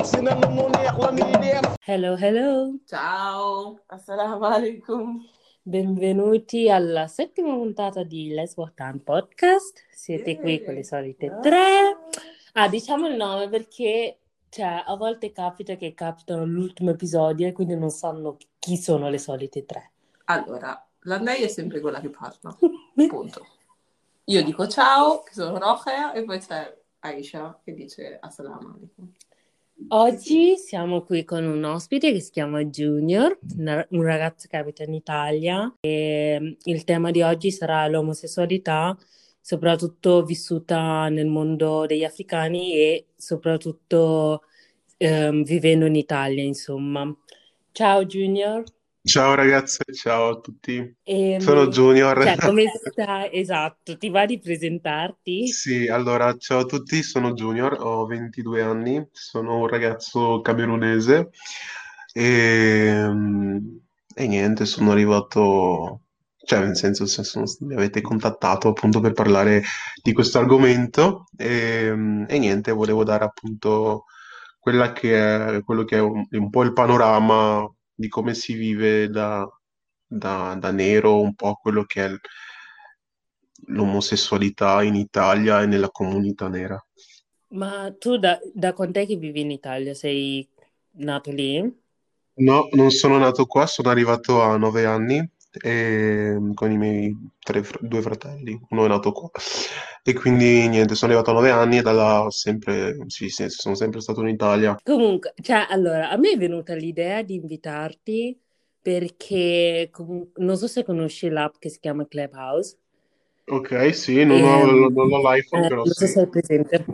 Hello, hello, Ciao, assalamu alaikum. benvenuti alla settima puntata di Let's Walk Down Podcast. Siete qui con le solite tre. Diciamo il nome perché a volte capita che capitano all'ultimo episodio e quindi non sanno chi sono le solite tre. Allora, la lei è sempre quella che parla, punto. Io dico ciao, che sono Rochea, e poi c'è Aisha che dice assalamu alaikum. Oggi siamo qui con un ospite che si chiama Junior, un ragazzo che abita in Italia e il tema di oggi sarà l'omosessualità, soprattutto vissuta nel mondo degli africani e soprattutto vivendo in Italia, insomma. Ciao Junior. Ciao ragazze, ciao a tutti. Sono Ehm, Junior. come stai? Esatto, ti va di presentarti? Sì, allora, ciao a tutti, sono Junior, ho 22 anni, sono un ragazzo camerunese e, e niente, sono arrivato, cioè nel senso mi avete contattato appunto per parlare di questo argomento e niente, volevo dare appunto quello che è un po' il panorama di come si vive da nero, un po' quello che è l'omosessualità in Italia e nella comunità nera. Ma tu da quant'è che vivi in Italia? Sei nato lì? No, non sono nato qua, sono arrivato a 9 anni con i miei due fratelli, uno è nato qua. E quindi niente, sono arrivato a 9 anni e da là ho sempre, sì, sono sempre stato in Italia. Comunque, allora, a me è venuta l'idea di invitarti perché non so se conosci l'app che si chiama Clubhouse. Ok, sì, non ho l'iPhone, però Non so sì. se hai presente.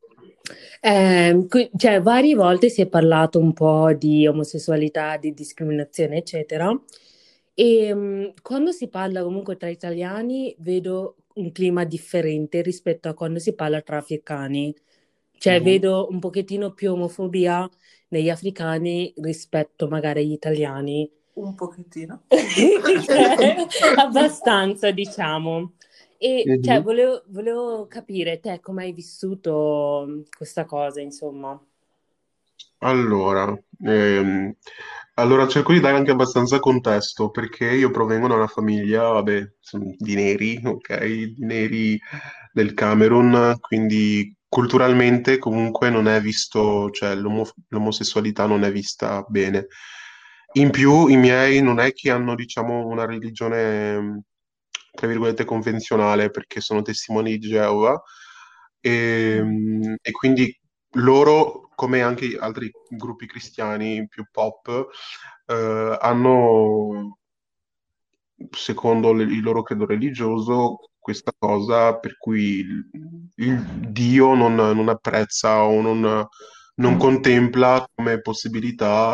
Varie volte si è parlato un po' di omosessualità, di discriminazione, eccetera. E quando si parla comunque tra italiani, vedo un clima differente rispetto a quando si parla tra africani. Cioè, Mhm. vedo un pochettino più omofobia negli africani rispetto magari agli italiani. Un pochettino. Abbastanza, diciamo. E Mhm. volevo capire te come hai vissuto questa cosa, insomma. Allora, allora cerco di dare anche abbastanza contesto perché io provengo da una famiglia, vabbè, di neri, ok, di neri del Camerun, quindi culturalmente comunque non è visto, cioè l'omosessualità non è vista bene. In più i miei non è che hanno, diciamo, una religione, tra virgolette, convenzionale perché sono testimoni di Geova e quindi loro, come anche altri gruppi cristiani più pop, hanno, secondo il loro credo religioso, questa cosa per cui il Dio non apprezza o non contempla come possibilità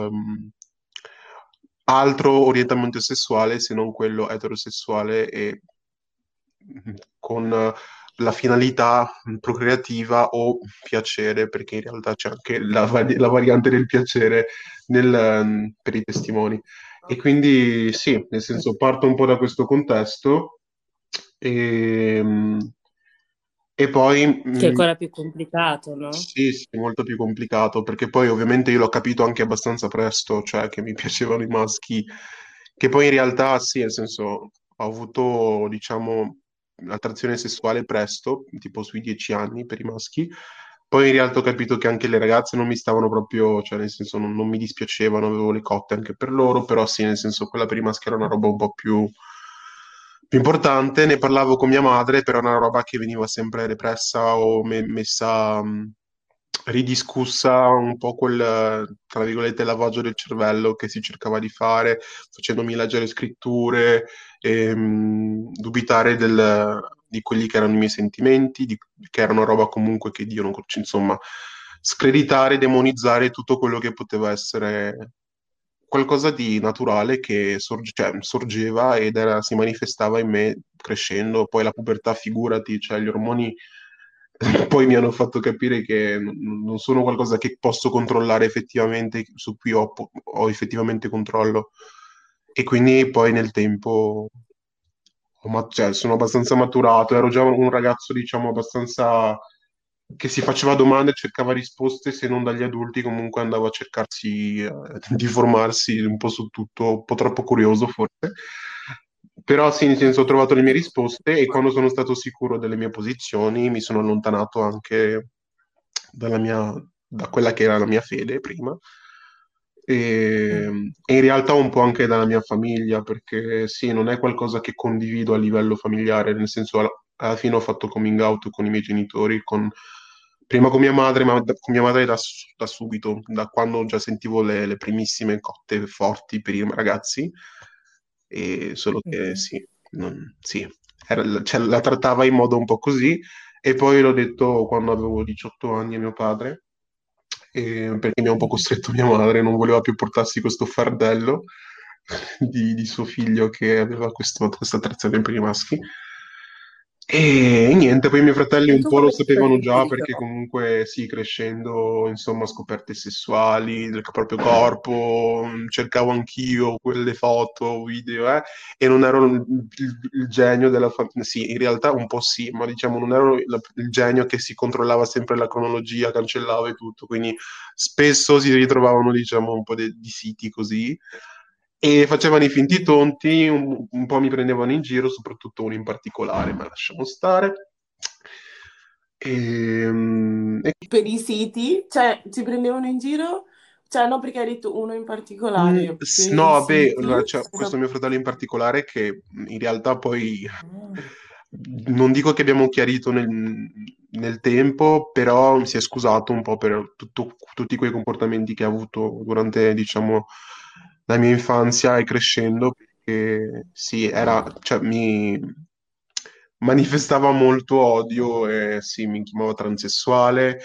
altro orientamento sessuale se non quello eterosessuale e con la finalità procreativa o piacere, perché in realtà c'è anche la variante del piacere per i testimoni. E quindi sì, nel senso parto un po' da questo contesto e, e poi Che è ancora più complicato, no? sì, sì, molto più complicato, perché poi ovviamente io l'ho capito anche abbastanza presto, cioè che mi piacevano i maschi, che poi in realtà sì, nel senso ho avuto, diciamo, l'attrazione sessuale presto, tipo sui 10 anni per i maschi, poi in realtà ho capito che anche le ragazze non mi stavano proprio, cioè nel senso non mi dispiacevano, avevo le cotte anche per loro, però sì, nel senso quella per i maschi era una roba un po' più importante, ne parlavo con mia madre, però è una roba che veniva sempre repressa o messa, ridiscussa un po' quel, tra virgolette, lavaggio del cervello che si cercava di fare, facendomi leggere scritture, e, dubitare di quelli che erano i miei sentimenti, che era una roba comunque che Dio non, insomma, screditare, demonizzare tutto quello che poteva essere qualcosa di naturale che sorgeva si manifestava in me crescendo, poi la pubertà, figurati, cioè gli ormoni poi mi hanno fatto capire che non sono qualcosa che posso controllare effettivamente, su cui ho effettivamente controllo. E quindi poi nel tempo cioè, sono abbastanza maturato, ero già un ragazzo, diciamo, abbastanza che si faceva domande, cercava risposte, se non dagli adulti, comunque andava a cercarsi di formarsi un po' su tutto, un po' troppo curioso forse. Però sì, nel senso ho trovato le mie risposte e quando sono stato sicuro delle mie posizioni mi sono allontanato anche da quella che era la mia fede prima Mm. e in realtà un po' anche dalla mia famiglia, perché sì, non è qualcosa che condivido a livello familiare, nel senso alla fine ho fatto coming out con i miei genitori, prima con mia madre, ma con mia madre da subito, da quando già sentivo le primissime cotte forti per i ragazzi, e solo che Mhm. sì, sì, cioè, la trattava in modo un po' così, e poi l'ho detto quando avevo 18 anni a mio padre, perché mi ha un po' Mhm. costretto mia madre, non voleva più portarsi questo fardello di suo figlio che aveva questa attrazione per i maschi. E niente, poi i miei fratelli E un tu po' lo come ti sei sapevano già sentito? perché comunque sì, crescendo, insomma, scoperte sessuali del proprio corpo, cercavo anch'io quelle foto, video, e non ero il genio della famiglia. Sì, in realtà un po' sì, ma diciamo non ero il genio che si controllava sempre la cronologia, cancellava e tutto, quindi spesso si ritrovavano, diciamo, un po' di siti così. E facevano i finti Mhm. tonti, un po' mi prendevano in giro, soprattutto uno in particolare, ma lasciamo stare. E Per i siti, cioè ti prendevano in giro, cioè no perché hai detto uno in particolare, per No, i vabbè, siti. allora, c'è questo mio fratello in particolare che in realtà poi non dico che abbiamo chiarito nel tempo, però si è scusato un po' per tutti quei comportamenti che ha avuto durante, diciamo, la mia infanzia e crescendo, perché sì, cioè, mi manifestava molto odio e sì, mi chiamava transessuale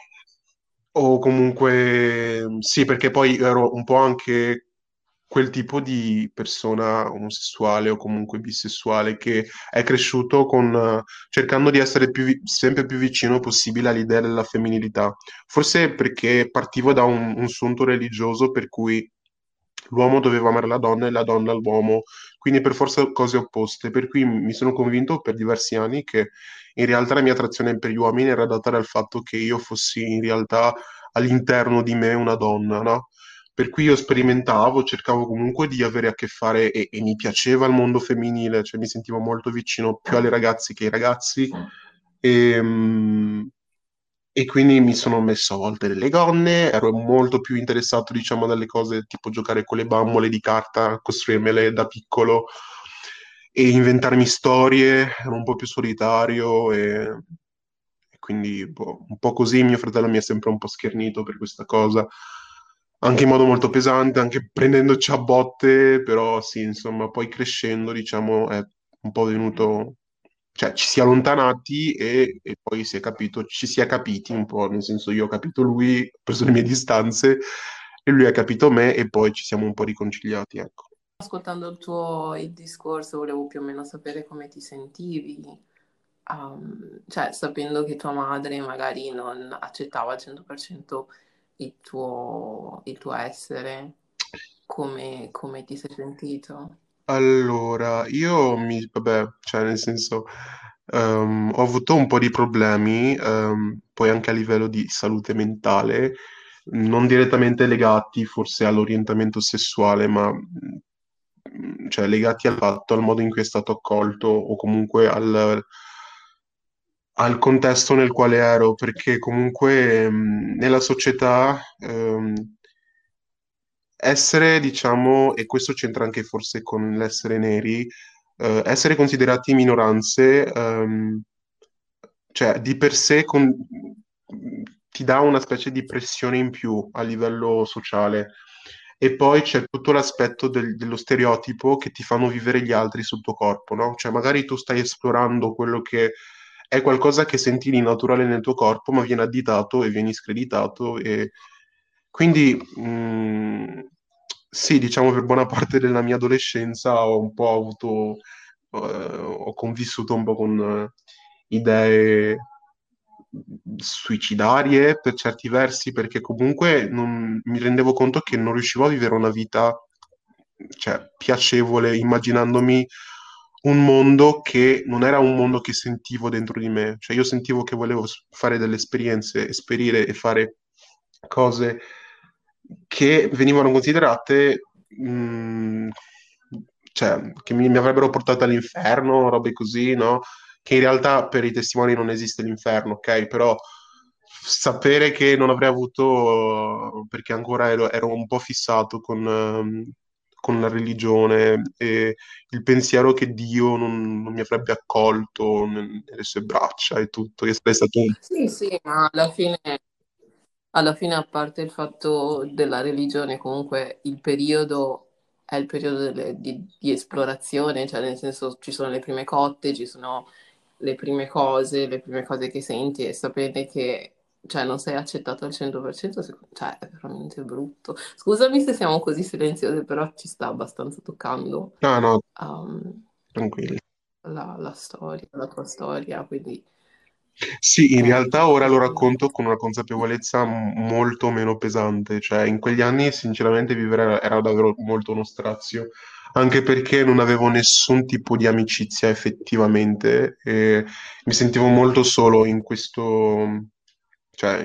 o comunque sì, perché poi ero un po' anche quel tipo di persona omosessuale o comunque bisessuale che è cresciuto cercando di essere sempre più vicino possibile all'idea della femminilità. Forse perché partivo da un sunto religioso per cui l'uomo doveva amare la donna e la donna l'uomo, quindi per forza cose opposte. Per cui mi sono convinto per diversi anni che in realtà la mia attrazione per gli uomini era data dal fatto che io fossi in realtà all'interno di me una donna, no? Per cui io sperimentavo, cercavo comunque di avere a che fare e mi piaceva il mondo femminile, cioè mi sentivo molto vicino più alle ragazze che ai ragazzi e, e quindi mi sono messo a volte delle gonne, ero molto più interessato, diciamo, dalle cose tipo giocare con le bambole di carta, costruirmele da piccolo e inventarmi storie, ero un po' più solitario e quindi boh, un po' così mio fratello mi ha sempre un po' schernito per questa cosa, anche in modo molto pesante, anche prendendoci a botte, però sì, insomma, poi crescendo, diciamo, è un po' venuto, cioè ci si è allontanati e poi si è capito, ci si è capiti un po', nel senso io ho capito lui, ho preso le mie distanze e lui ha capito me e poi ci siamo un po' riconciliati, ecco. Ascoltando il discorso, volevo più o meno sapere come ti sentivi, cioè sapendo che tua madre magari non accettava al 100% il tuo essere, come ti sei sentito? Allora, vabbè, cioè nel senso, ho avuto un po' di problemi, poi anche a livello di salute mentale, non direttamente legati forse all'orientamento sessuale, ma cioè, legati al fatto, al modo in cui è stato accolto o comunque al contesto nel quale ero, perché comunque nella società essere, diciamo, e questo c'entra anche forse con l'essere neri, essere considerati minoranze, cioè di per sé ti dà una specie di pressione in più a livello sociale. E poi c'è tutto l'aspetto dello stereotipo che ti fanno vivere gli altri sul tuo corpo, no? Cioè magari tu stai esplorando quello che è qualcosa che senti di naturale nel tuo corpo, ma viene additato e viene screditato e quindi sì, diciamo per buona parte della mia adolescenza ho un po' avuto, ho convissuto un po' con idee suicidarie per certi versi, perché comunque mi rendevo conto che non riuscivo a vivere una vita, cioè, piacevole, immaginandomi un mondo che non era un mondo che sentivo dentro di me, cioè io sentivo che volevo fare delle esperienze, esperire e fare cose che venivano considerate, cioè, che mi avrebbero portato all'inferno, robe così, no? Che in realtà per i testimoni non esiste l'inferno, ok? Però sapere che non avrei avuto, perché ancora ero un po' fissato con la religione e il pensiero che Dio non mi avrebbe accolto nelle sue braccia e tutto, che sarebbe stato Sì, sì, ma alla fine, a parte il fatto della religione, comunque il periodo è il periodo di esplorazione, cioè nel senso ci sono le prime cotte, ci sono le prime cose che senti e sapere che cioè, non sei accettato al 100%, cioè, è veramente brutto. Scusami se siamo così silenziose, però ci sta abbastanza toccando no, no, um, tranquilli. la storia, la tua storia, quindi Sì, in è realtà ora lo difficile. racconto con una consapevolezza molto meno pesante, cioè in quegli anni sinceramente vivere era davvero molto uno strazio, anche perché non avevo nessun tipo di amicizia effettivamente e mi sentivo molto solo in questo, cioè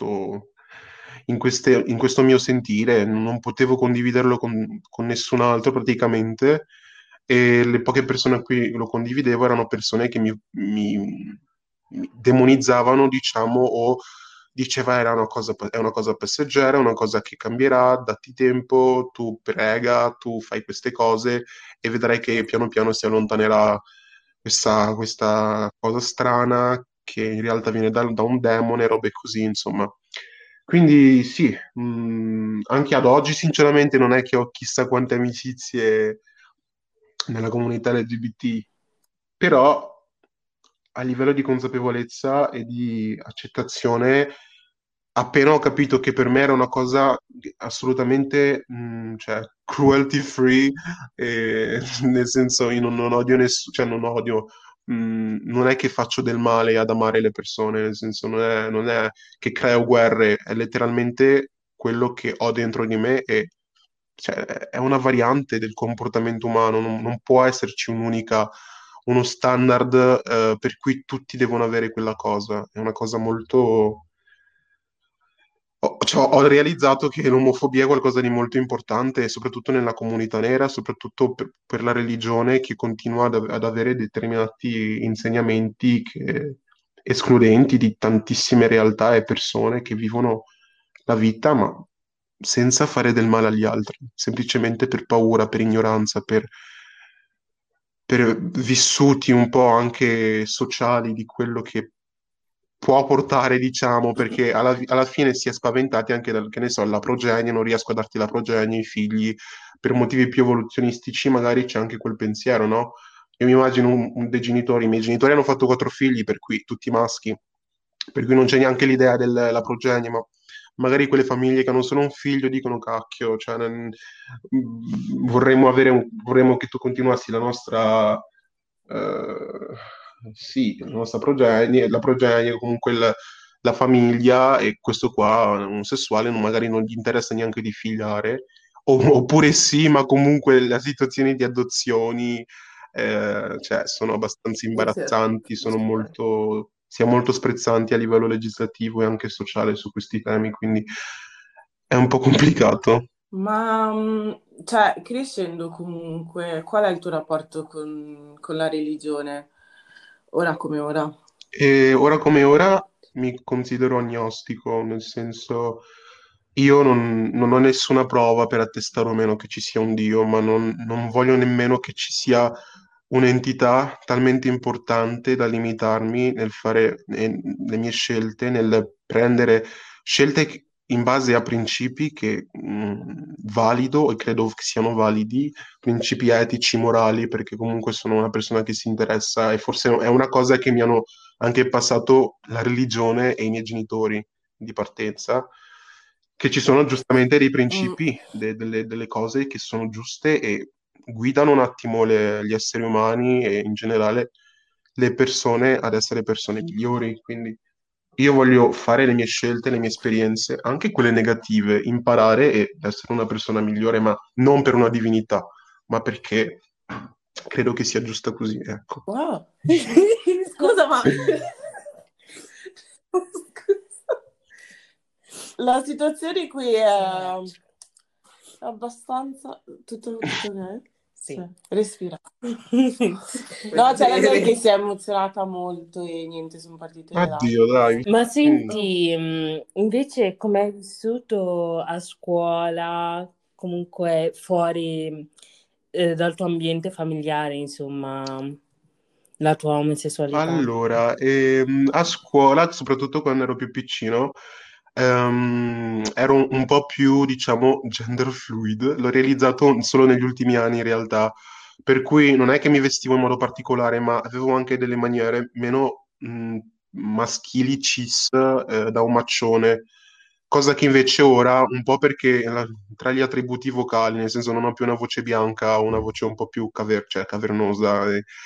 in questo mio sentire, non potevo condividerlo con nessun altro praticamente e le poche persone a cui lo condividevo erano persone che mi demonizzavano, diciamo, o diceva è una cosa passeggera, è una cosa che cambierà, datti tempo, tu prega, tu fai queste cose e vedrai che piano piano si allontanerà questa cosa strana che in realtà viene da un demone, robe così, insomma. Quindi sì, anche ad oggi sinceramente non è che ho chissà quante amicizie nella comunità LGBT, però a livello di consapevolezza e di accettazione, appena ho capito che per me era una cosa assolutamente, cioè, cruelty free, nel senso io non odio nessuno, cioè non odio, non è che faccio del male ad amare le persone, nel senso non è che creo guerre, è letteralmente quello che ho dentro di me e cioè, è una variante del comportamento umano, non può esserci uno standard per cui tutti devono avere quella cosa. È una cosa molto... cioè, ho realizzato che l'omofobia è qualcosa di molto importante, soprattutto nella comunità nera, soprattutto per la religione che continua ad avere determinati insegnamenti escludenti di tantissime realtà e persone che vivono la vita, ma senza fare del male agli altri, semplicemente per paura, per ignoranza, per vissuti un po' anche sociali di quello che può portare, diciamo, perché alla fine si è spaventati anche dal, che ne so, la progenie, non riesco a darti la progenie, i figli, per motivi più evoluzionistici, magari c'è anche quel pensiero, no? Io mi immagino dei genitori, i miei genitori hanno fatto quattro figli, per cui tutti maschi, per cui non c'è neanche l'idea della progenie, ma magari quelle famiglie che hanno solo un figlio dicono cacchio, cioè, vorremmo che tu continuassi eh, sì, la nostra progenie, la progenie, comunque la famiglia e questo qua, un omosessuale, magari non gli interessa neanche di figliare, oppure sì, ma comunque le situazioni di adozioni, cioè, sono abbastanza Sì, sì, è imbarazzanti, difficile. siamo molto sprezzanti a livello legislativo e anche sociale su questi temi, quindi è un po' complicato. Ma, cioè, crescendo comunque, qual è il tuo rapporto con la religione, ora come ora? E ora come ora mi considero agnostico, nel senso io non ho nessuna prova per attestare o meno che ci sia un Dio, ma non voglio nemmeno che ci sia un'entità talmente importante da limitarmi nel fare le mie scelte, nel prendere scelte in base a principi che valido e credo che siano validi, principi etici, morali, perché comunque sono una persona che si interessa e forse è una cosa che mi hanno anche passato la religione e i miei genitori di partenza, che ci sono giustamente dei Mm, principi, delle cose che sono giuste e guidano un attimo gli esseri umani e in generale le persone ad essere persone migliori. Quindi io voglio fare le mie scelte, le mie esperienze, anche quelle negative, imparare ed essere una persona migliore, ma non per una divinità, ma perché credo che sia giusta così, ecco. Wow. Scusa, ma scusa. La situazione qui è abbastanza tutto ok? Sì. Sì. Respira. No, c'è la gente che si è emozionata molto e niente, sono partite le Addio, dai. lacrime. Ma senti, invece come hai vissuto a scuola, comunque fuori dal tuo ambiente familiare, insomma, la tua omosessualità? Allora, a scuola, soprattutto quando ero più piccino, ero un po' più, diciamo, gender fluid. L'ho realizzato solo negli ultimi anni in realtà, per cui non è che mi vestivo in modo particolare, ma avevo anche delle maniere meno maschili, cis, da omaccione. Cosa che invece ora, un po' perché tra gli attributi vocali, nel senso non ho più una voce bianca, ho una voce un po' più cioè cavernosa.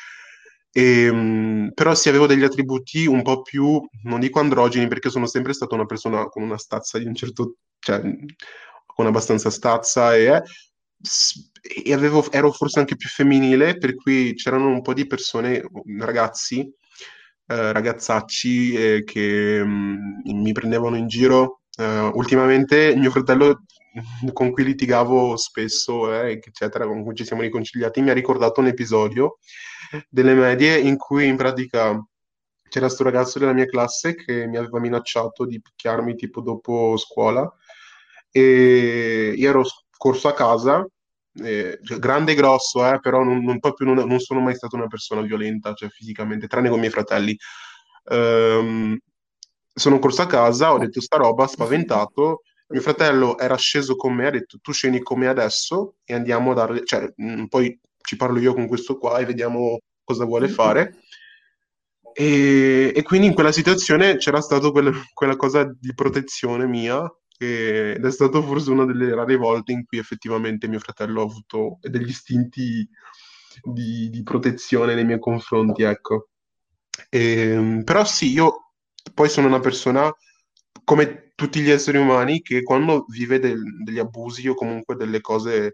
Però sì, avevo degli attributi un po' più, non dico androgeni, perché sono sempre stata una persona con una stazza di un certo, cioè con abbastanza stazza e ero forse anche più femminile, per cui c'erano un po' di persone, ragazzi, ragazzacci, che mi prendevano in giro. Ultimamente mio fratello, con cui litigavo spesso, eccetera, con cui ci siamo riconciliati, mi ha ricordato un episodio delle medie in cui in pratica c'era questo ragazzo della mia classe che mi aveva minacciato di picchiarmi tipo dopo scuola e io ero corso a casa, cioè, grande e grosso, però non sono mai stata una persona violenta, cioè fisicamente, tranne con i miei fratelli. Ehm, Sono corso a casa, ho detto sta roba, spaventato. Mio fratello era sceso con me, ha detto tu scendi con me adesso e andiamo a dare, cioè, poi ci parlo io con questo qua e vediamo cosa vuole fare. E quindi in quella situazione c'era stata quella cosa di protezione mia, ed è stato forse una delle rare volte in cui effettivamente mio fratello ha avuto degli istinti di protezione nei miei confronti, ecco. Però sì, io poi sono una persona, come tutti gli esseri umani, che quando vive degli abusi o comunque delle cose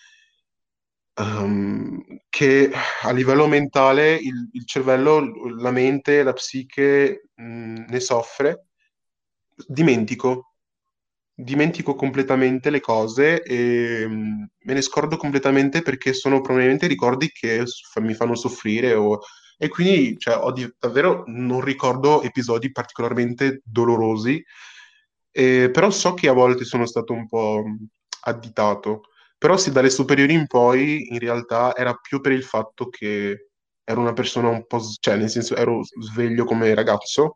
che a livello mentale il cervello, la mente, la psiche ne soffre, dimentico, dimentico completamente le cose e me ne scordo completamente perché sono probabilmente ricordi che mi fanno soffrire e quindi cioè, davvero non ricordo episodi particolarmente dolorosi, però so che a volte sono stato un po' additato. Però sì, dalle superiori in poi in realtà era più per il fatto che ero una persona un po', cioè nel senso ero sveglio come ragazzo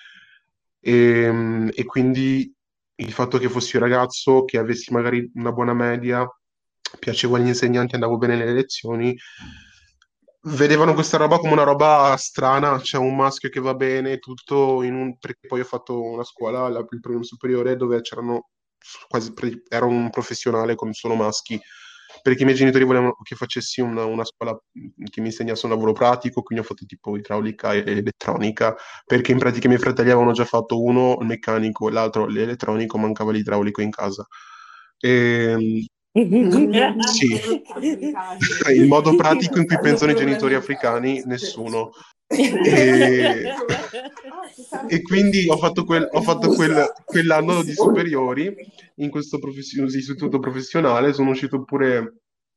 e quindi il fatto che fossi un ragazzo, che avessi magari una buona media, piacevo agli insegnanti, andavo bene nelle lezioni, vedevano questa roba come una roba strana, c'è un maschio che va bene, tutto perché poi ho fatto una scuola, il primo superiore, dove c'erano ero un professionale con solo maschi, perché i miei genitori volevano che facessi una scuola che mi insegnasse un lavoro pratico, quindi ho fatto tipo idraulica e elettronica, perché in pratica i miei fratelli avevano già fatto uno il meccanico e l'altro l'elettronico, mancava l'idraulico in casa. E, sì, il modo pratico in cui pensano i genitori africani, nessuno. E, e quindi quell'anno di superiori in questo istituto professionale, sono uscito pure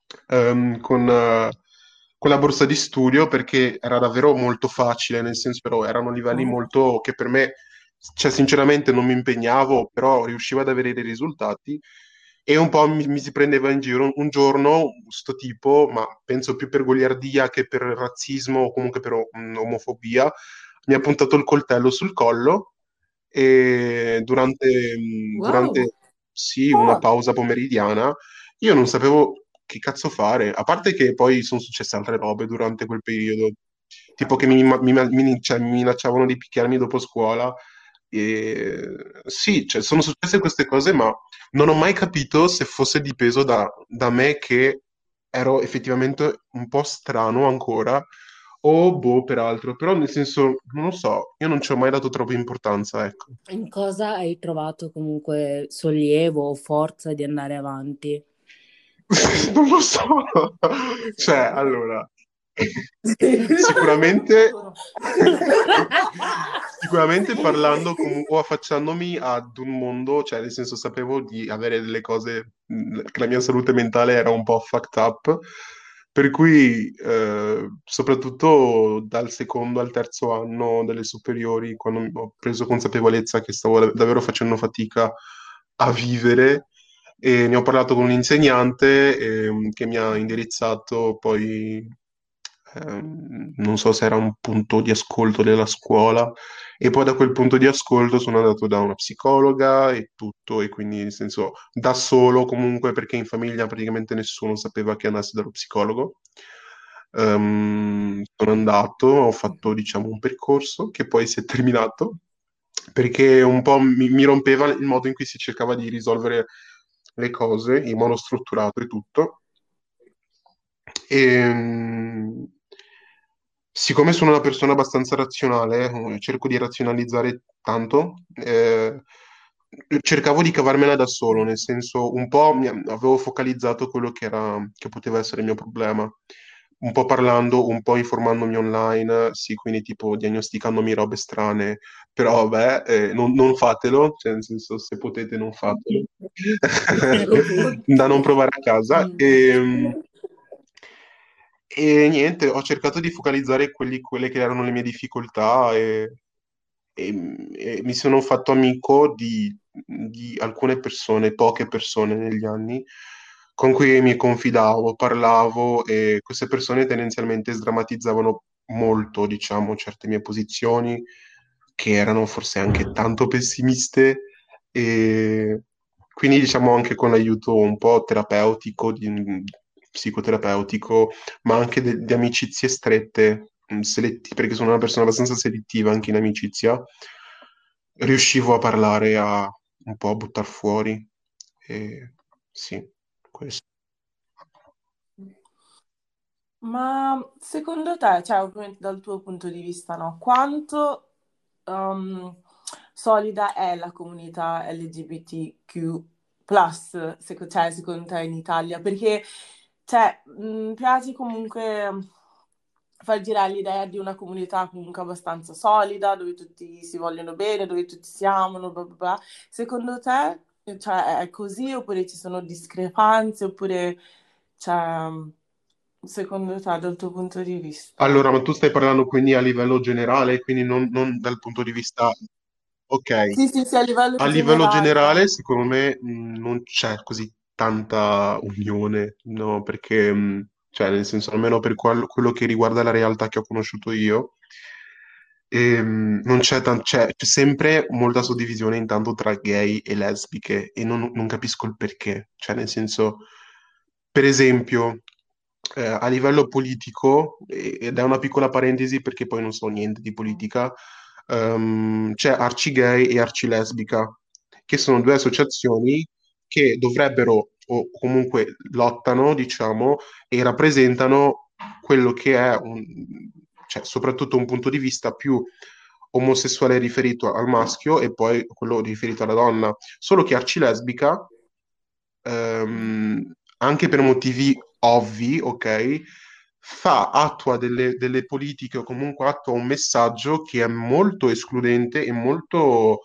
con la borsa di studio perché era davvero molto facile, nel senso però erano livelli molto che per me, cioè sinceramente non mi impegnavo, però riuscivo ad avere dei risultati e un po' mi si prendeva in giro. Un giorno, sto tipo, ma penso più per goliardia che per razzismo o comunque per omofobia, mi ha puntato il coltello sul collo e Wow. durante sì, una pausa pomeridiana io non sapevo che cazzo fare, a parte che poi sono successe altre robe durante quel periodo, tipo che cioè, mi minacciavano di picchiarmi dopo scuola. E sì, cioè, sono successe queste cose, ma non ho mai capito se fosse dipeso da me che ero effettivamente un po' strano ancora, o boh, peraltro, però nel senso, non lo so, io non ci ho mai dato troppa importanza, ecco. In cosa hai trovato comunque sollievo o forza di andare avanti? Non lo so. Cioè, allora, Sicuramente, sicuramente parlando o affacciandomi ad un mondo, cioè nel senso sapevo di avere delle cose, che la mia salute mentale era un po' fucked up, per cui soprattutto dal secondo al terzo anno delle superiori, quando ho preso consapevolezza che stavo davvero facendo fatica a vivere, e ne ho parlato con un insegnante che mi ha indirizzato poi, non so se era un punto di ascolto della scuola, e poi da quel punto di ascolto sono andato da una psicologa e tutto, e quindi nel senso da solo comunque, perché in famiglia praticamente nessuno sapeva che andassi dallo psicologo. Sono andato, ho fatto diciamo un percorso che poi si è terminato perché un po' mi rompeva il modo in cui si cercava di risolvere le cose in modo strutturato e tutto. E, siccome sono una persona abbastanza razionale, cerco di razionalizzare tanto, cercavo di cavarmela da solo, nel senso un po' avevo focalizzato quello che poteva essere il mio problema, un po' parlando, un po' informandomi online, sì, quindi tipo diagnosticandomi robe strane, però vabbè, non fatelo, cioè nel senso se potete non fatelo, da non provare a casa. E niente, ho cercato di focalizzare quelle che erano le mie difficoltà e mi sono fatto amico di alcune persone, poche persone negli anni, con cui mi confidavo, parlavo e queste persone tendenzialmente sdrammatizzavano molto, diciamo, certe mie posizioni, che erano forse anche tanto pessimiste e quindi diciamo anche con l'aiuto un po' terapeutico, psicoterapeutico, ma anche di amicizie strette, perché sono una persona abbastanza selettiva anche in amicizia, riuscivo a parlare, a un po' a buttar fuori. E sì, questo. Ma secondo te, cioè ovviamente dal tuo punto di vista, no, quanto solida è la comunità LGBTQ+, cioè, secondo te in Italia? Perché, cioè, piace comunque far girare l'idea di una comunità comunque abbastanza solida, dove tutti si vogliono bene, dove tutti si amano, bla bla bla. Secondo te, cioè, è così oppure ci sono discrepanze oppure, cioè, secondo te, dal tuo punto di vista? Allora, ma tu stai parlando quindi a livello generale, quindi non dal punto di vista. Ok, Sì, sì, sì, a livello a livello generale. generale, secondo me non c'è così tanta unione, no? Perché, cioè, nel senso, almeno per quello che riguarda la realtà che ho conosciuto io, non c'è sempre molta suddivisione intanto tra gay e lesbiche e non capisco il perché. Cioè, nel senso, per esempio, a livello politico, ed è una piccola parentesi perché poi non so niente di politica, c'è Arcigay e Arcilesbica, che sono due associazioni che dovrebbero, o comunque lottano, diciamo, e rappresentano quello che è cioè, soprattutto un punto di vista più omosessuale riferito al maschio e poi quello riferito alla donna. Solo che Arcilesbica, anche per motivi ovvi, ok, attua delle politiche o comunque attua un messaggio che è molto escludente e molto,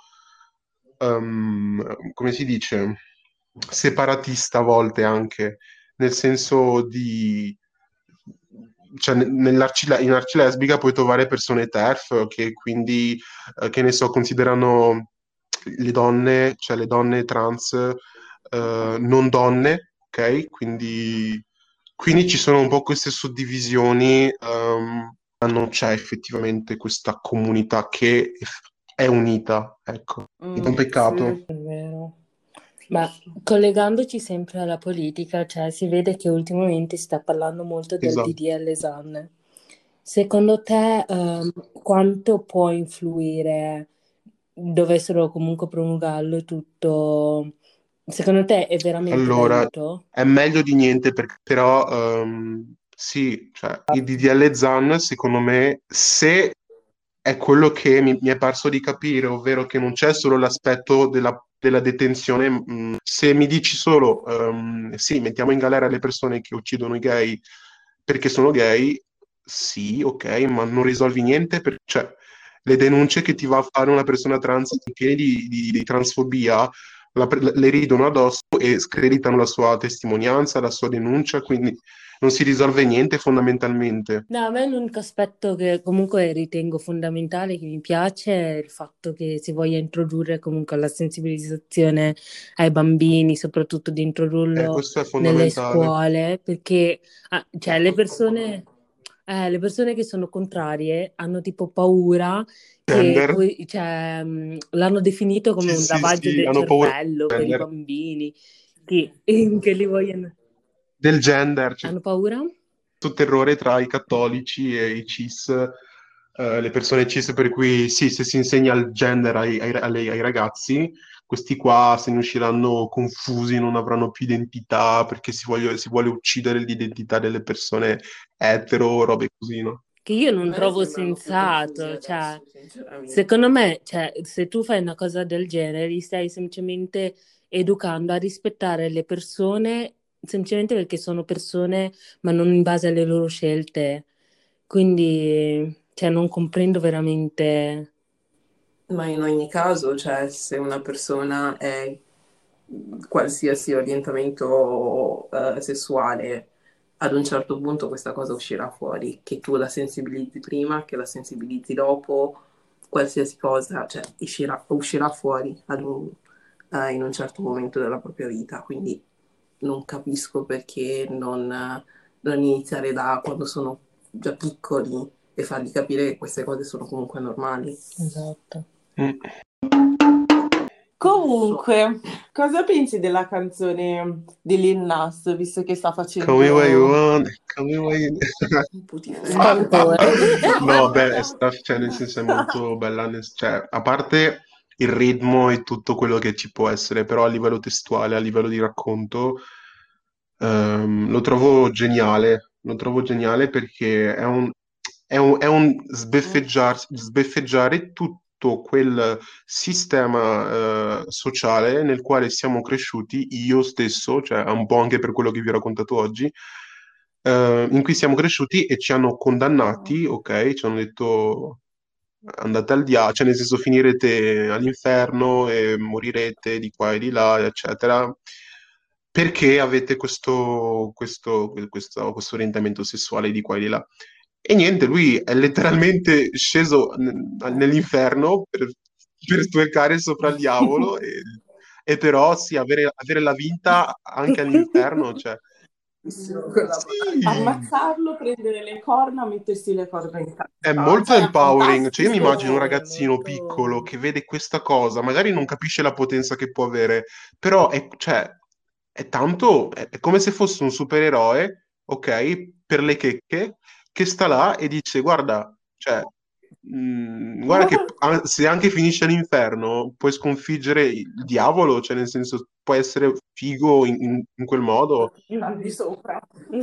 come si dice, separatista a volte anche, nel senso di. Cioè, in arcilesbica puoi trovare persone TERF che quindi, che ne so, considerano le donne, cioè le donne trans, non donne, ok? Quindi ci sono un po' queste suddivisioni, ma non c'è effettivamente questa comunità che è unita, ecco. Ed è un Sì, peccato. È vero. Ma collegandoci sempre alla politica, cioè si vede che ultimamente si sta parlando molto del Esatto. DDL Zan. Secondo te, quanto può influire, dovessero comunque promulgarlo e tutto? Secondo te è veramente Allora, d'aiuto? è meglio di niente, però sì, cioè, il DDL Zan, secondo me, se è quello che mi è parso di capire, ovvero che non c'è solo l'aspetto della detenzione, se mi dici solo, sì, mettiamo in galera le persone che uccidono i gay perché sono gay, sì, ok, ma non risolvi niente, cioè le denunce che ti va a fare una persona trans piene di transfobia le ridono addosso e screditano la sua testimonianza, la sua denuncia, quindi non si risolve niente fondamentalmente. No, a me l'unico aspetto che comunque ritengo fondamentale, che mi piace, è il fatto che si voglia introdurre comunque la sensibilizzazione ai bambini, soprattutto di introdurlo Questo è nelle fondamentale. scuole, perché cioè, le persone che sono contrarie hanno tipo paura che Gender? poi, cioè, l'hanno definito come Sì, un sì, lavaggio sì, del hanno paura cervello del per i gender. bambini, che li vogliono... Del gender, c'è Hanno paura? tutto terrore tra i cattolici e i cis, le persone cis, per cui sì, se si insegna il gender ai ragazzi, questi qua se ne usciranno confusi, non avranno più identità perché si vuole uccidere l'identità delle persone etero, robe così, no? Che io A non me trovo sembrano più confusi sensato, cioè, adesso, sinceramente. secondo me, cioè, se tu fai una cosa del genere, li stai semplicemente educando a rispettare le persone, semplicemente perché sono persone, ma non in base alle loro scelte. Quindi, cioè, non comprendo veramente. Ma in ogni caso, cioè, se una persona è qualsiasi orientamento sessuale, ad un certo punto questa cosa uscirà fuori, che tu la sensibilizzi prima, che la sensibilizzi dopo, qualsiasi cosa, cioè, uscirà fuori in un certo momento della propria vita. Quindi non capisco perché non iniziare da quando sono già piccoli e fargli capire che queste cose sono comunque normali. Esatto. Mm. Comunque, cosa pensi della canzone di Lil Nas, visto che sta Call me what you facendo... want, call me what you... Un po' di Ancora. No, beh, cioè, nel senso è molto bella, cioè, a parte il ritmo e tutto quello che ci può essere, però a livello testuale, a livello di racconto, lo trovo geniale perché è un sbeffeggiare tutto quel sistema sociale nel quale siamo cresciuti, io stesso, cioè un po' anche per quello che vi ho raccontato oggi, in cui siamo cresciuti e ci hanno condannati, ok? Ci hanno detto andate al diavolo, cioè nel senso finirete all'inferno e morirete di qua e di là, eccetera, perché avete questo orientamento sessuale di qua e di là. E niente, lui è letteralmente sceso nell'inferno per spuercare sopra il diavolo e però sì, avere la vinta anche all'inferno, cioè quella sì, Ammazzarlo, prendere le corna, mettersi le corna in è testa. molto Cioè, empowering. Cioè, io mi immagino un Sì, fantastico! è ragazzino piccolo molto... che vede questa cosa, magari non capisce la potenza che può avere, però cioè, è tanto, è come se fosse un supereroe, ok, per le checche, che sta là e dice, guarda, cioè, guarda che se anche finisce all'inferno, puoi sconfiggere il diavolo, cioè nel senso, puoi essere figo in quel modo. al di sopra.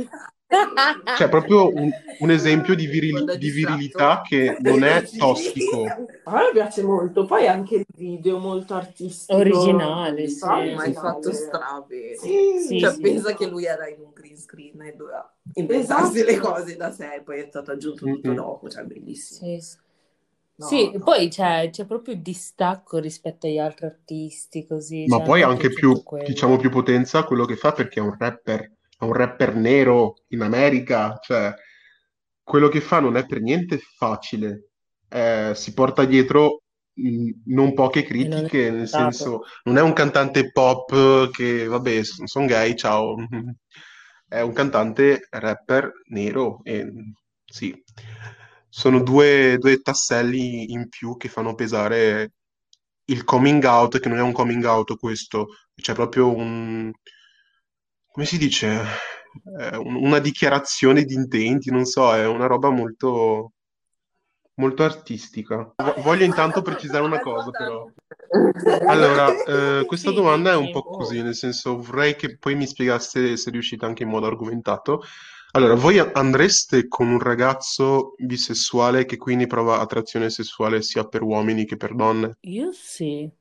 Cioè, proprio un esempio di, Quando è di distratto. virilità che non è Sì. tossico. A me piace molto, poi anche il video molto artistico. Originale, sì. Ma hai fatto strabene. Sì, Cioè, Sì. pensa che lui era in un green screen e doveva inventarsi le cose da sé, e poi è stato aggiunto tutto Mm-mm. dopo, cioè bellissimo. Sì, sì. No, Sì, no. poi c'è proprio il distacco rispetto agli altri artisti, così, Ma cioè a poi me è anche più, piaciuto diciamo, quello. più potenza quello che fa perché è un rapper nero in America, cioè quello che fa non è per niente facile. Si porta dietro non poche E non è critiche, nel stato. senso non è un cantante pop che, vabbè, sono gay, ciao. È un cantante rapper nero e sì, sono due tasselli in più che fanno pesare il coming out, che non è un coming out questo, c'è proprio un, come si dice? Una dichiarazione di intenti, non so, è una roba molto, molto artistica. Voglio intanto precisare una cosa, però. Allora, questa Sì, domanda è un dici. po' così, nel senso vorrei che poi mi spiegaste se riuscite anche in modo argomentato. Allora, voi andreste con un ragazzo bisessuale che quindi prova attrazione sessuale sia per uomini che per donne? Io sì,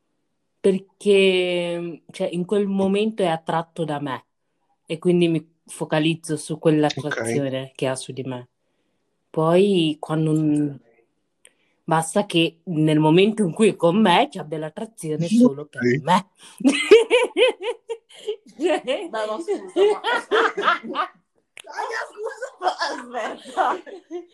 perché cioè, in quel momento è attratto da me e quindi mi focalizzo su Ok. quell'attrazione che ha su di me. Poi quando basta che nel momento in cui è con me ci abbia l'attrazione solo per Ok. me. Cioè- Beh, ma scusa, ma... scusa, ma aspetta.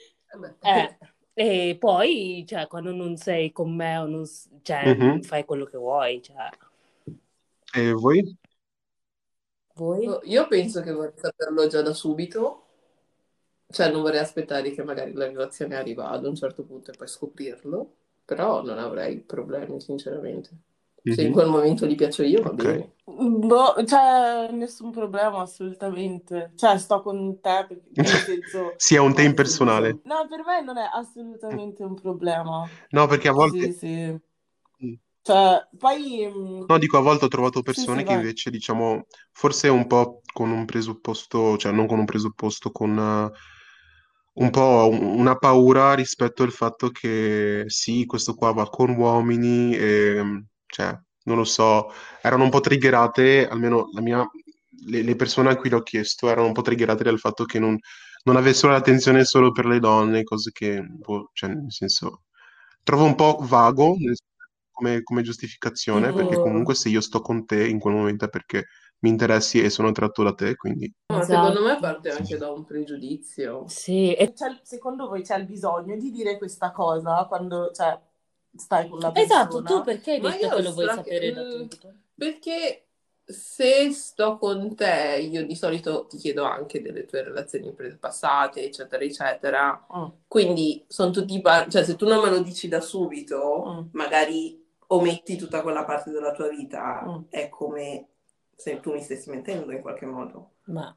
E poi, cioè, quando non sei con me o non, cioè, Mhm. fai quello che vuoi, cioè. E voi? Voi? Io penso che vorrei saperlo già da subito, cioè non vorrei aspettare che magari la relazione arriva ad un certo punto e poi scoprirlo, però non avrei problemi, sinceramente. Se in Mhm. quel momento gli piaccio io, va Ok. bene. Boh, cioè, nessun problema, assolutamente. Cioè, sto con te, nel senso... Sia un te Anche se impersonale. bisogna. No, per me non è assolutamente un problema. No, perché a volte... Sì, sì. Cioè, poi... No, dico, a volte ho trovato Sì, sì, persone che vai. invece, diciamo, forse un po' con un presupposto, cioè non con un presupposto, con un po' una paura rispetto al fatto che sì, questo qua va con uomini e, cioè, non lo so, erano un po' triggerate, almeno le persone a cui l'ho chiesto erano un po' triggerate dal fatto che non avessero l'attenzione solo per le donne, cose che, boh, cioè, nel senso, trovo un po' vago come giustificazione, perché Tipo, comunque se io sto con te in quel momento è perché mi interessi e sono attratto da te, quindi... Ma secondo me esatto. parte anche da un pregiudizio. Sì, e Secondo voi c'è il bisogno di dire questa cosa quando, cioè, stai con la esatto, tu persona? perché hai Ma detto che io lo vuoi sapere da subito? perché se sto con te, io di solito ti chiedo anche delle tue relazioni passate, eccetera, eccetera. Quindi sono tutti cioè se tu non me lo dici da subito, magari ometti tutta quella parte della tua vita, è come se tu mi stessi mentendo in qualche modo. Ma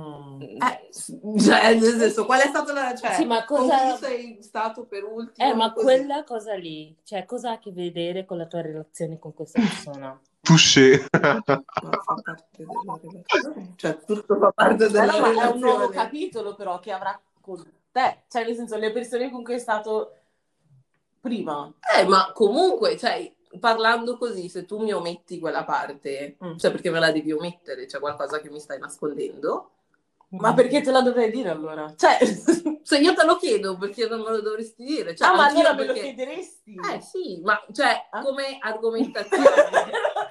Cioè, nel senso, qual è stata la... Cioè, sì, ma con cosa... chi sei stato per ultimo? ma Così. quella cosa lì, cioè, cosa ha a che vedere con la tua relazione con questa persona? Touché. Ma fa parte della relazione. Cioè, tutto fa parte della No, ma è un nuovo relazione. capitolo però che avrà con te. Cioè, nel senso, le persone con cui è stato prima. Ma comunque, cioè, parlando così, se tu mi ometti quella parte, cioè perché me la devi omettere? C'è qualcosa che mi stai nascondendo? Ma perché te la dovrei dire allora? Cioè, Se io te lo chiedo, perché non me lo dovresti dire? Cioè, ma anch'io allora me lo perché... chiederesti? Sì, ma cioè, Ah? come argomentazione...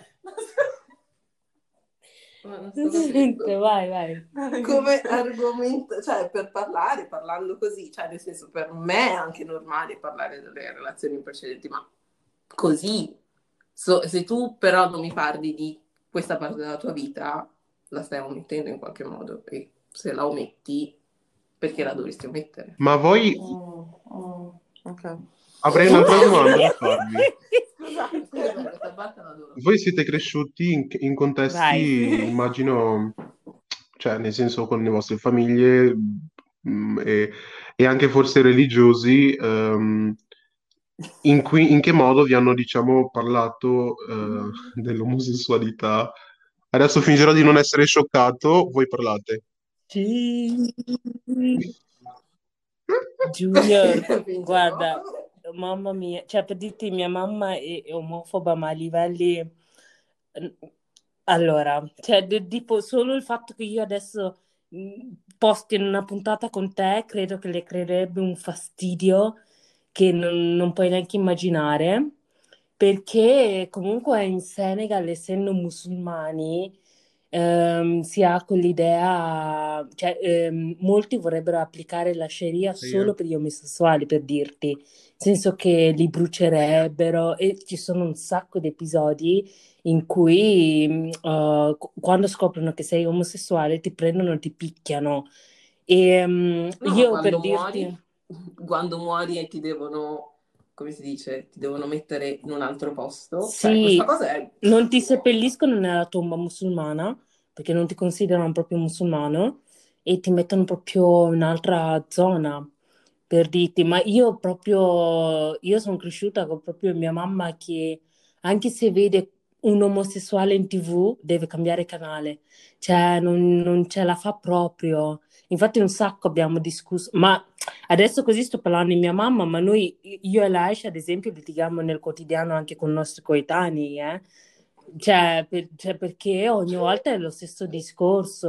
Ma non sto capendo. Vai. Come argomento, cioè per parlare, parlando così, cioè nel senso per me è anche normale parlare delle relazioni precedenti, ma così, se tu però non mi parli di questa parte della tua vita, la stai omettendo in qualche modo e se la ometti, perché la dovresti omettere? Ma voi Ok. avrei un'altra domanda da farvi. Scusate. Questa parte l'adoro. Voi siete cresciuti in contesti, Vai. immagino, cioè nel senso con le vostre famiglie e anche forse religiosi, in che modo vi hanno, diciamo, parlato dell'omosessualità? Adesso fingerò di non essere scioccato, voi parlate. Sì. Junior, Fingerò. guarda, mamma mia, cioè per dirti mia mamma è omofoba ma a livelli... Allora, cioè tipo solo il fatto che io adesso posti in una puntata con te credo che le creerebbe un fastidio che non puoi neanche immaginare, perché comunque in Senegal, essendo musulmani, si ha quell'idea, cioè molti vorrebbero applicare la Sharia solo per gli omosessuali, per dirti, nel senso che li brucerebbero e ci sono un sacco di episodi in cui quando scoprono che sei omosessuale ti prendono e ti picchiano. E No, ma io per dirti... quando muori e ti devono, come si dice, ti devono mettere in un altro posto, cioè questa Sì, cosa è... non ti seppelliscono nella tomba musulmana perché non ti considerano proprio musulmano e ti mettono proprio in un'altra zona per dirti, ma io proprio, io sono cresciuta con proprio mia mamma che anche se vede un omosessuale in TV deve cambiare canale, cioè non ce la fa proprio. Infatti un sacco abbiamo discusso, ma adesso così sto parlando di mia mamma, ma noi, io e Laisha, ad esempio, litighiamo nel quotidiano anche con i nostri coetanei, eh? Cioè, perché ogni volta è lo stesso discorso.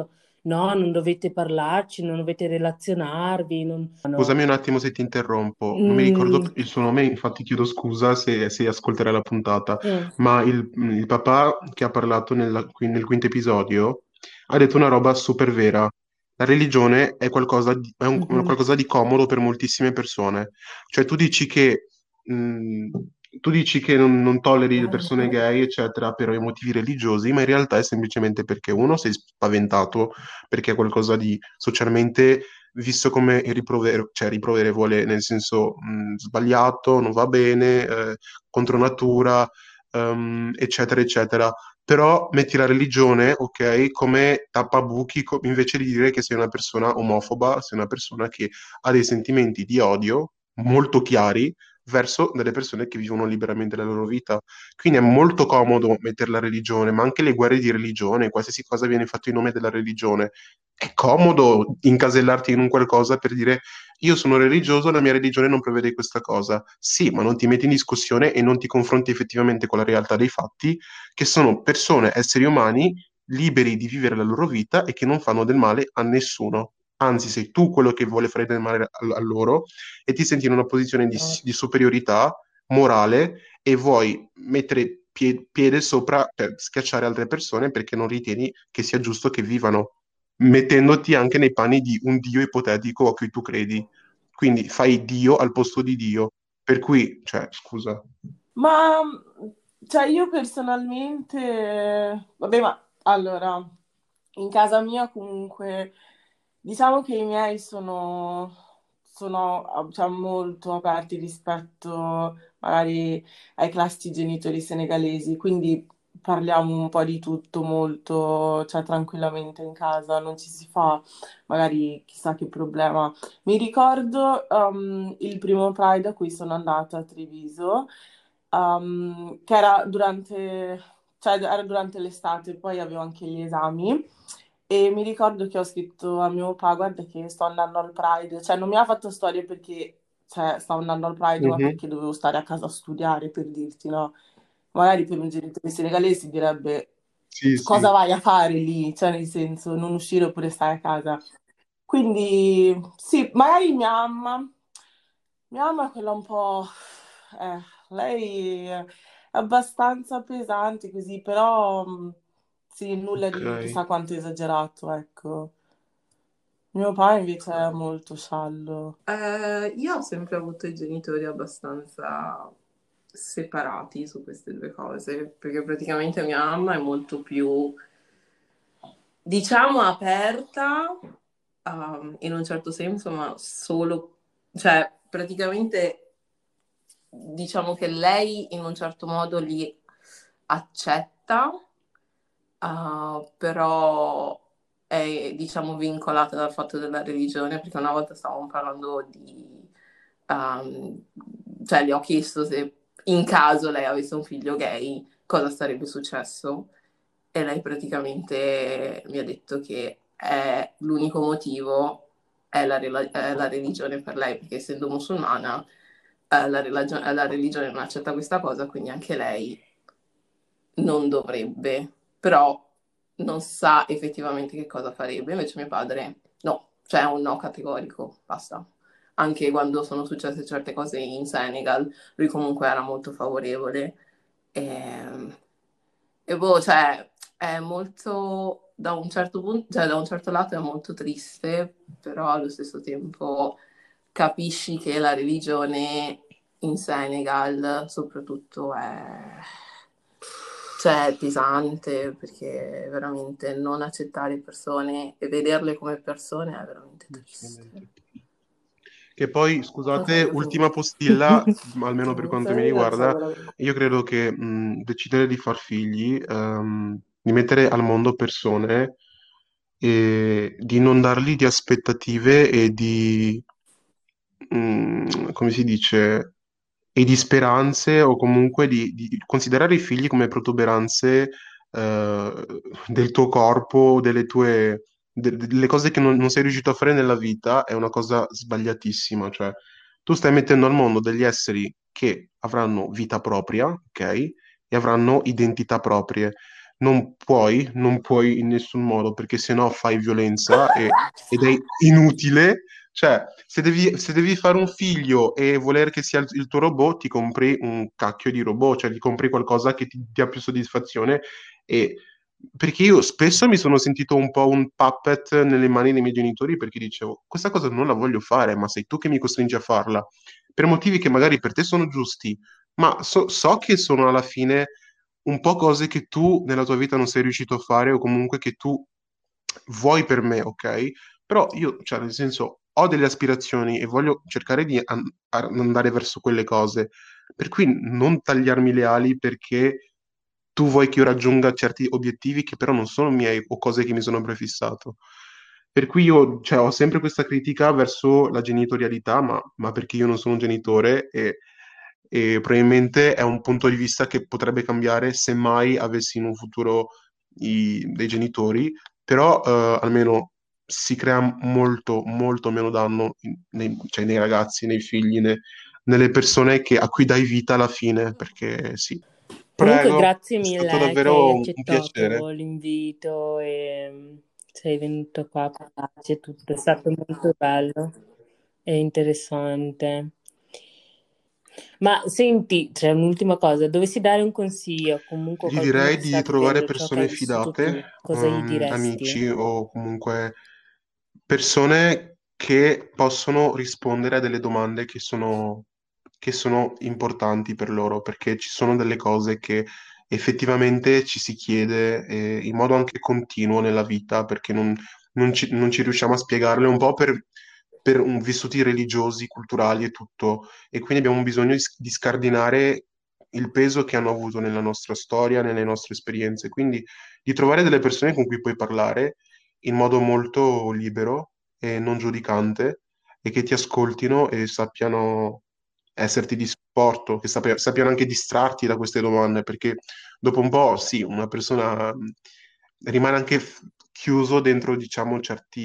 no, non dovete parlarci, non dovete relazionarvi, no. Scusami un attimo se ti interrompo, non mi ricordo Mm, il suo nome, infatti chiedo scusa se ascolterai la puntata, mm, ma il papà che ha parlato nel quinto episodio ha detto una roba super vera. La religione è mhm. qualcosa di comodo per moltissime persone. Cioè mh, tu dici che non tolleri le persone gay, eccetera, per i motivi religiosi, ma in realtà è semplicemente perché uno sei spaventato, perché è qualcosa di socialmente visto come cioè riproverevole, nel senso sbagliato, non va bene, contro natura, eccetera, eccetera. Però metti la religione, ok, come tappabuchi, invece di dire che sei una persona omofoba, sei una persona che ha dei sentimenti di odio molto chiari verso delle persone che vivono liberamente la loro vita. Quindi è molto comodo mettere la religione, ma anche le guerre di religione, qualsiasi cosa viene fatto in nome della religione. È comodo incasellarti in un qualcosa per dire io sono religioso, la mia religione non prevede questa cosa. Sì, ma non ti metti in discussione e non ti confronti effettivamente con la realtà dei fatti, che sono persone, esseri umani, liberi di vivere la loro vita e che non fanno del male a nessuno. Anzi, sei tu quello che vuole fare del male a loro e ti senti in una posizione di superiorità morale e vuoi mettere piede sopra per schiacciare altre persone perché non ritieni che sia giusto che vivano, mettendoti anche nei panni di un Dio ipotetico a cui tu credi. Quindi fai Dio al posto di Dio. Per cui, cioè, scusa. Ma, cioè, io personalmente, vabbè, ma allora, in casa mia comunque, diciamo che i miei sono cioè, molto aperti rispetto magari ai classici genitori senegalesi, quindi parliamo un po' di tutto molto, cioè, tranquillamente in casa, non ci si fa magari chissà che problema. Mi ricordo il primo Pride a cui sono andata a Treviso, che era durante l'estate, poi avevo anche gli esami e mi ricordo che ho scritto a mio papà, guarda che sto andando al Pride, cioè non mi ha fatto storie perché stavo andando al Pride, ma Mhm. perché dovevo stare a casa a studiare, per dirti, no? Magari per un genitore senegalese direbbe Sì, cosa sì, vai a fare lì, cioè nel senso non uscire oppure stare a casa. Quindi sì, magari mia mamma è quella un po', eh, lei è abbastanza pesante così, però sì, nulla di ok. chissà quanto esagerato, ecco. Mio padre invece è molto sciallo. Io ho sempre avuto i genitori abbastanza separati su queste due cose, perché praticamente mia mamma è molto più, diciamo, aperta, in un certo senso, ma solo, cioè, praticamente, diciamo che lei in un certo modo li accetta, però è, diciamo, vincolata dal fatto della religione, perché una volta stavamo parlando um, cioè le ho chiesto se in caso lei avesse un figlio gay, cosa sarebbe successo? E lei praticamente mi ha detto che l'unico motivo è la religione per lei, perché essendo musulmana, la religione non accetta questa cosa, quindi anche lei non dovrebbe, però non sa effettivamente che cosa farebbe. Invece mio padre no, cioè è un no categorico, basta. Anche quando sono successe certe cose in Senegal, lui comunque era molto favorevole. E, e boh, cioè, è molto, da un certo punto, cioè da un certo lato è molto triste, però allo stesso tempo capisci che la religione in Senegal soprattutto cioè, è pesante perché veramente non accettare persone e vederle come persone è veramente triste. Decisamente. Che poi, Non so scusate, cosa ultima pensi. postilla, almeno per In quanto mi Senegal c'è riguarda, veramente... io credo che decidere di far figli, di mettere al mondo persone e di non dargli di aspettative e come si dice, e di speranze o comunque di considerare i figli come protuberanze eh, del tuo corpo, delle cose che non sei riuscito a fare nella vita è una cosa sbagliatissima. Cioè, tu stai mettendo al mondo degli esseri che avranno vita propria, ok? E avranno identità proprie. non puoi in nessun modo, perché sennò fai violenza ed è inutile. Cioè, se devi fare un figlio e voler che sia il tuo robot, ti compri un cacchio di robot, cioè ti compri qualcosa che ti dia più soddisfazione. E perché io spesso mi sono sentito un po' un puppet nelle mani dei miei genitori perché dicevo, questa cosa non la voglio fare, ma sei tu che mi costringi a farla, per motivi che magari per te sono giusti, ma so che sono alla fine un po' cose che tu nella tua vita non sei riuscito a fare o comunque che tu vuoi per me, ok? Però io, cioè, nel senso, ho delle aspirazioni e voglio cercare di andare verso quelle cose, per cui non tagliarmi le ali perché tu vuoi che io raggiunga certi obiettivi che però non sono miei o cose che mi sono prefissato. Per cui io, cioè, ho sempre questa critica verso la genitorialità, ma perché io non sono un genitore e probabilmente è un punto di vista che potrebbe cambiare se mai avessi in un futuro dei genitori, però almeno si crea molto, molto meno danno cioè, nei ragazzi, nei figli, nelle persone a cui dai vita alla fine, perché sì. Comunque Prego, grazie è stato mille che hai davvero un accettato piacere. l'invito e sei venuto qua a parlarci e tutto, è stato molto bello e interessante. Ma senti, c'è un'ultima cosa, dovessi dare un consiglio a comunque Gli qualcuno direi che sta di trovare vivendo ciò che hai persone vissuto fidate, tu, cosa gli diresti? amici o comunque persone che possono rispondere a delle domande che sono importanti per loro, perché ci sono delle cose che effettivamente ci si chiede in modo anche continuo nella vita, perché non ci riusciamo a spiegarle un po' per vissuti religiosi, culturali e tutto, e quindi abbiamo bisogno di scardinare il peso che hanno avuto nella nostra storia, nelle nostre esperienze, quindi di trovare delle persone con cui puoi parlare in modo molto libero e non giudicante e che ti ascoltino e sappiano esserti di supporto, che sappiano anche distrarti da queste domande, perché dopo un po', sì, una persona rimane anche chiuso dentro, diciamo,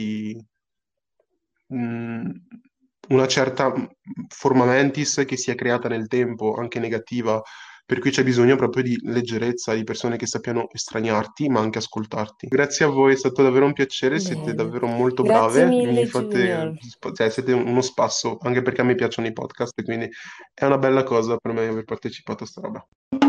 mh, una certa forma mentis che si è creata nel tempo, anche negativa, per cui c'è bisogno proprio di leggerezza, di persone che sappiano estraniarti, ma anche ascoltarti. Grazie a voi, è stato davvero un piacere, siete Bene, davvero molto grazie brave, mi mille fate, Junior. cioè, siete uno spasso, anche perché a me piacciono i podcast, quindi è una bella cosa per me aver partecipato a sta roba.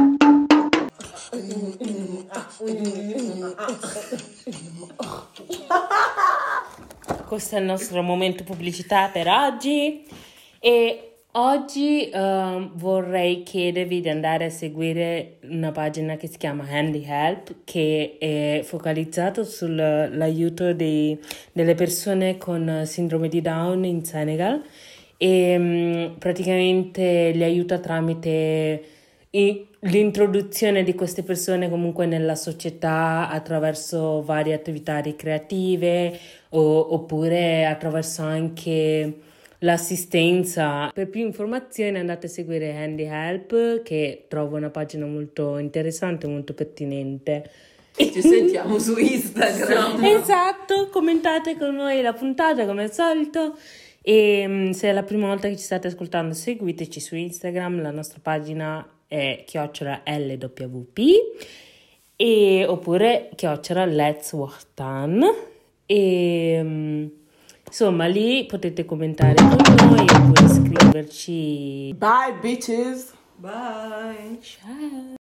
Questo è il nostro momento pubblicità per oggi e oggi vorrei chiedervi di andare a seguire una pagina che si chiama Handy Help, che è focalizzato sull'aiuto delle persone con sindrome di Down in Senegal e praticamente li aiuta tramite l'introduzione di queste persone comunque nella società attraverso varie attività ricreative oppure attraverso anche l'assistenza. Per più informazioni andate a seguire Handy Help, che trovo una pagina molto interessante, molto pertinente. Ci sentiamo su Instagram. Esatto, commentate con noi la puntata come al solito e se è la prima volta che ci state ascoltando seguiteci su Instagram, la nostra pagina è @LWP e oppure @Let's Wahtan e insomma lì potete commentare con noi oppure scriverci. Bye bitches. Bye. Ciao.